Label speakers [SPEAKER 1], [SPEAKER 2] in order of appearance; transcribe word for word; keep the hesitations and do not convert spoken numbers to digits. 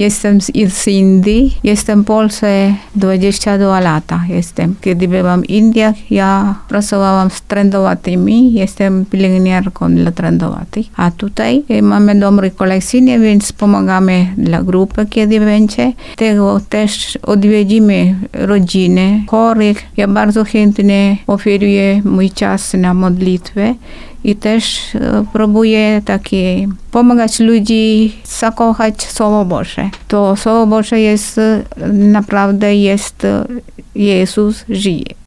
[SPEAKER 1] Jestem z, z Indii, jestem w Polsce dwadzieścia dwa lata. Jestem. Kiedy byłam w Indiach, ja pracowałam z trędowatymi, jestem pielęgniarką dla trędowatych. A tutaj mamy dom rekolekcyjny, więc pomagamy dla grupy, kiedy będzie. Tego też odwiedzimy rodziny chorych. Ja bardzo chętnie oferuję mój czas na modlitwę. I też próbuję takie pomagać ludzi zakochać Słowo Boże. To Słowo Boże jest naprawdę jest Jezus żyje.